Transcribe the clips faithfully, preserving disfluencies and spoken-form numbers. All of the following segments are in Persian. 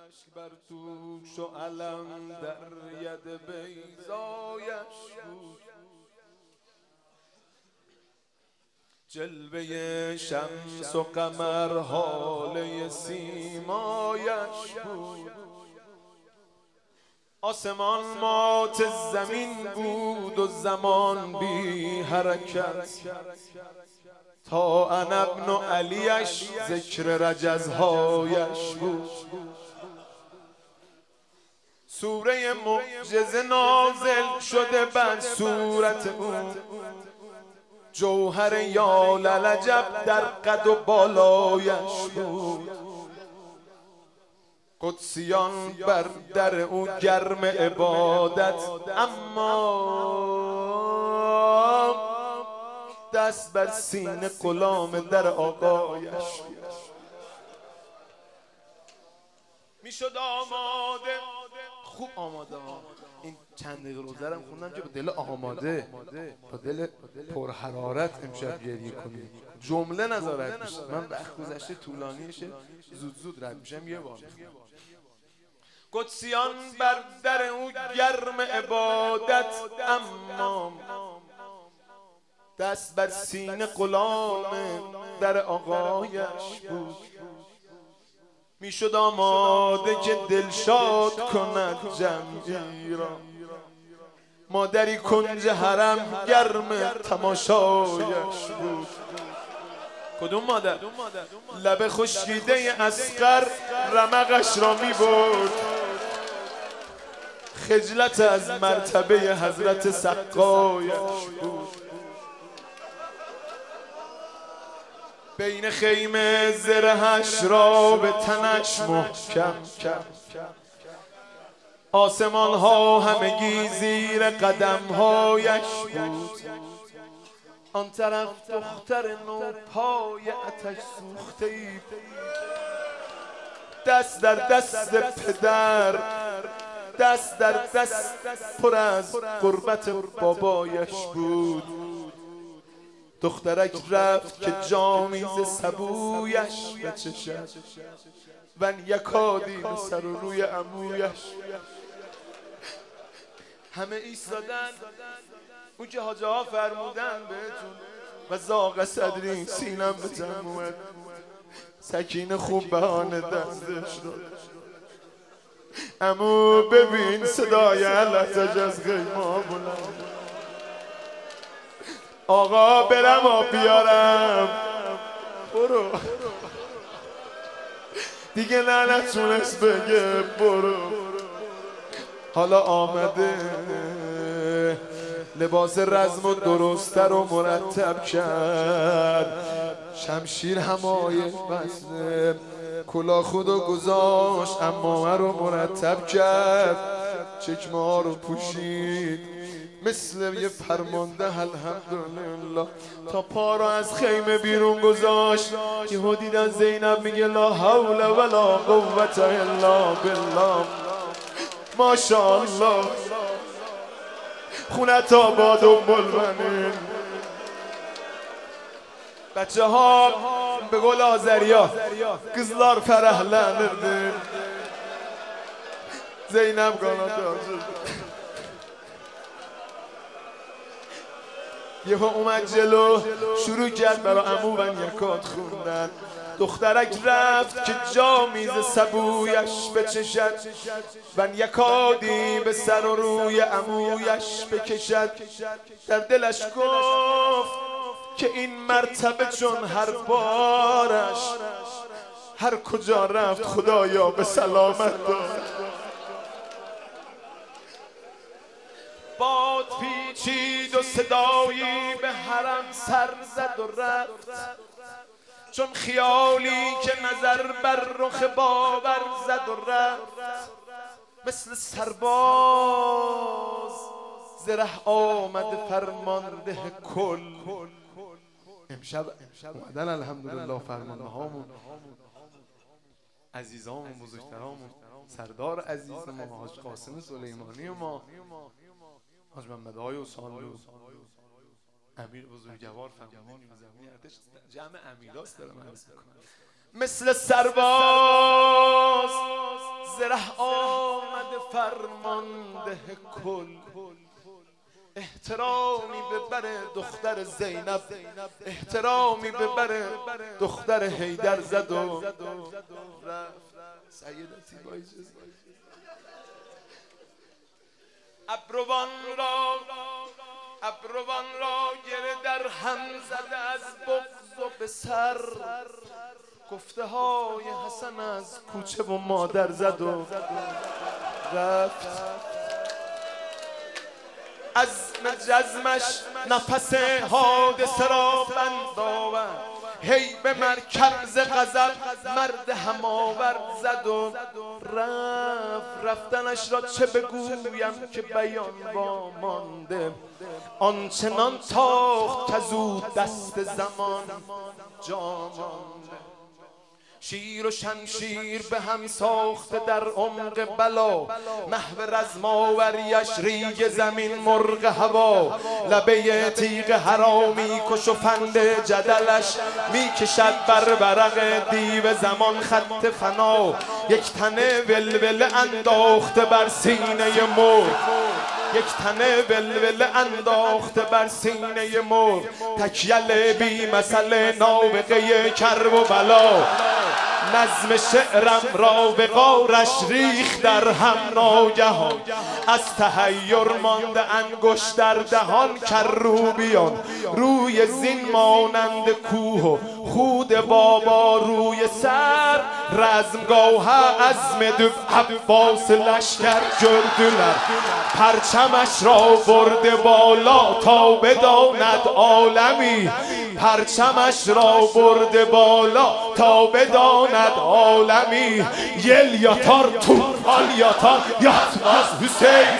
اشک بر دوش و علم در ید بیضایش بود. جلوه شمس و قمر حاله سیمایش بود. آسمان مات زمین بود و زمان بی حرکت، تا انا ابن علیش ذکر رجزهایش بود. سوره معجزه نازل شده بر صورت او، جوهر یا للجب در قد و بالایش بود. قدسیان بر در او گرم عبادت، اما دست بر سینه غلام در آقایش میشد آماده. خوب آماده ها. این چند دقیقه روزه رو خوندم که با دل آماده، با دل پرحرارت امشب گریه کنیم. جمله نظارت میشه. من وقت گذشته طولانیشه، زود زود رد میشم. یه بار قدسیان بر در او گرم عبادت، اما دست بر سینه غلام در آقایش بود. میشد آماده که دلشاد کند جمعی را، مادری کنج حرم گرم تماشایش بود. کدوم مادر؟ لب خشکیده اصغر رمقش را می برد، خجلت از مرتبه حضرت سقایش بود. بین خیمه زرهش را به تنش محکم کرد، آسمان ها همگی زیر قدم هایش بود. آن طرف دختر نو پای آتش سوخته ای، دست در دست پدر، دست در دست پر از قربت بابایش بود. دخترک رفت که جامیز سبویش بچشد، ون یکادی به سر و روی عمویش. همه ایستادن اون که حاجه ها فرمودن بهتون، و زاغ صدری سینم به جمع اومد. سکینه خوب بهانه دستش رو، امو ببین صدای علتش از خیمه بلند. آقا برم آب بیارم. برو دیگه نه نتونست بگه برو. حالا آمده لباس رزم و درستر و مرتب کرد، شمشیر همایش بسته، کلاه خودو گذاشت، امامه رو مرتب کرد، چکمه ها رو پوشید مثل یه فرمانده الحمدلله. تا پا رو از خیمه بیرون گذاشت، یهو دیدن زینب میگه لا حول ولا قوة الا بالله. ماشاءالله خونت آباد و بلبنین. بچه ها به قول آذریا kızlar ferahlanırdı. زینب قانات یهو اومد جلو، شروع کرد برای عمو ون یکات خوندن. دخترک رفت که جا میز سبویش بچشد، ون یکادی به سر و روی عمویش بکشد. در دلش گفت که این مرتبه چون هر بارش، هر کجا رفت خدایا به سلامت دار. باد پیچید و صدایی به حرم سر زد و رفت، چون خیالی که نظر بر رخ باور زد و رفت. مثل سرباز زره آمد فرمانده کل. امشب اومدن الحمدلله فرمانده هامون، عزیزامون، بزرگترامون، سردار عزیز ما حاج قاسم سلیمانی ما، حاج محمد آقای حسانلو، امیر بزرگوار فرمانده زمینی ارتش، جمع امیراست دارم عرض میکنم. مثل سرباز فرمانده کل احترامی ببره دختر زینب، احترامی ببره دختر حیدر زد و رفت. سیدتی با اجازه ابروان را ابروان را گره در هم زده از بغض و به سر، گفته های حسن از کوچه و مادر زد و رفت. از جزمش نفس حادثه را بند آورد، هی به مرکب ز غضب مرد هماور زد و رفت. رفتنش را چه بگویم که بیان با مانده، آنچنان تاخت که زود دست زمان جا مانده. شیر و شمشیر به هم ساخته در عمق بلا، محو رزماوریش ریگ زمین مرغ هوا. لبه تیغ حرامی کش و فند جدلش میکشد بر ورق دیو زمان خط فنا. یک تنه ولوله انداخته بر سینه مرغ، یک تنه ولوله انداخته بر سینه مرغ. تکیل بی مسئله نابغه کرب و بلا، نظم شعرم را به غارش ریخت در هم ناگهان. از تحیر مانده انگشت در دهان، کروبیان روی زین مانند کوه و خود بابا روی سر. رزمگاه عزم دو عباس لشکر جردلر، پرچمش را برده بالا تا بداند عالمی. پرچمش را برده بالا تا بداند عالمی. یل یاتار توفال یاتار یاتماز حسین،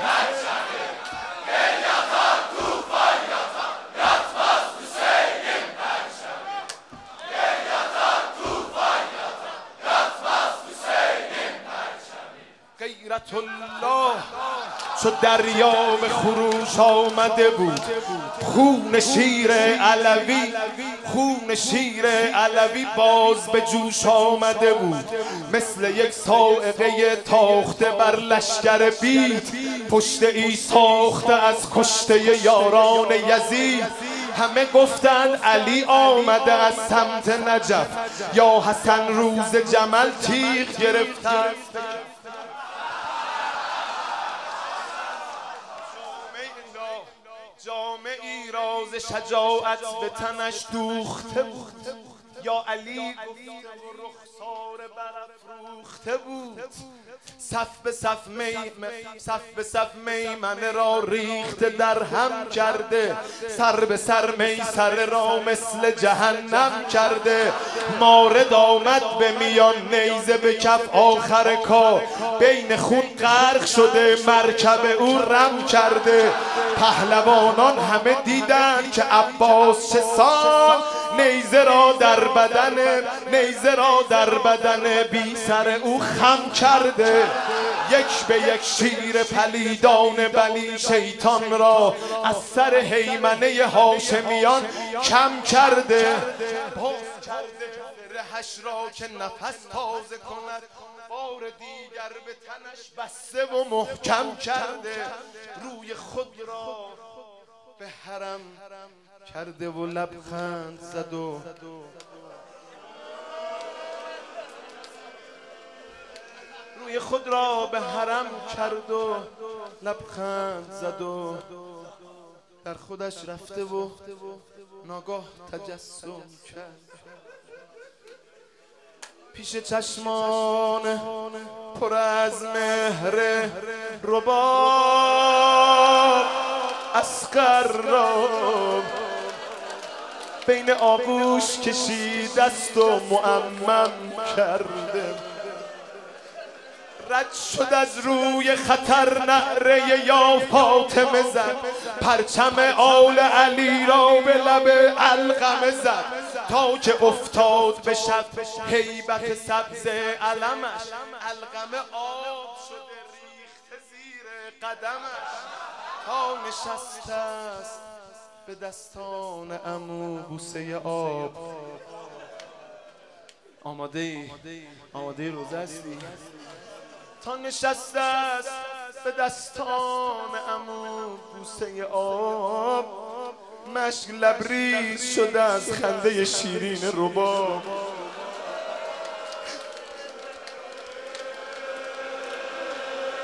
غیرت الله چو دریا به خروش آمده بود. خون شیر علوی خون شیر علوی باز به جوش آمده بود. مثل یک صاعقه تاخته بر لشکر بید، پشت ای ساخته از کشته یاران یزید. همه گفتند علی آمده از سمت نجف، یا حسن روز جمل تیغ گرفته. جامعی راز شجاعت به تنش دوخته بود، یا علی گفته و رخسار برافروخته بود. صف به صف می صف به صف میمنه را ریخته در هم کرده، سر به سر میسره را مثل جهنم کرده. مارد آمد به میان نیزه به کف آخر کار، بین خون غرق شده مرکب او رم کرده. پهلوانان همه دیدن که عباس چه سان، نیزه را در بدن نیزه را در بدن بی سر او خم کرده. یک به یک شیر پلیدان بلی شیطان را از سر هیمنه هاشمیان کم کرده. باز کرده رهش را که نفس تازه کند، بار دیگر به تنش بسته و محکم کرده. روی خود را به حرم کرده و لبخند زد و روی خود را به حرم کرد و لبخند زد و در خودش رفته و ناگاه تجسم کرد. پیش چشمان پر از مهر رباب اصغر را بین آغوش کشید دست و معمم کرده. رد شد از روی خطر نعره یا فاطمه زد، پرچم آل علی را به لب علقمه زد. تا که افتاد به شب هیبت سبز علمش، علقمه آب شده ریخته زیر قدمش. تا نشسته است به دستان عمو بوسه آب. آماده ای؟ آماده روزه هستی؟ تا نشسته است به دستان عمو بوسه آب، مشک لبریز شده از خنده شیرین رباب.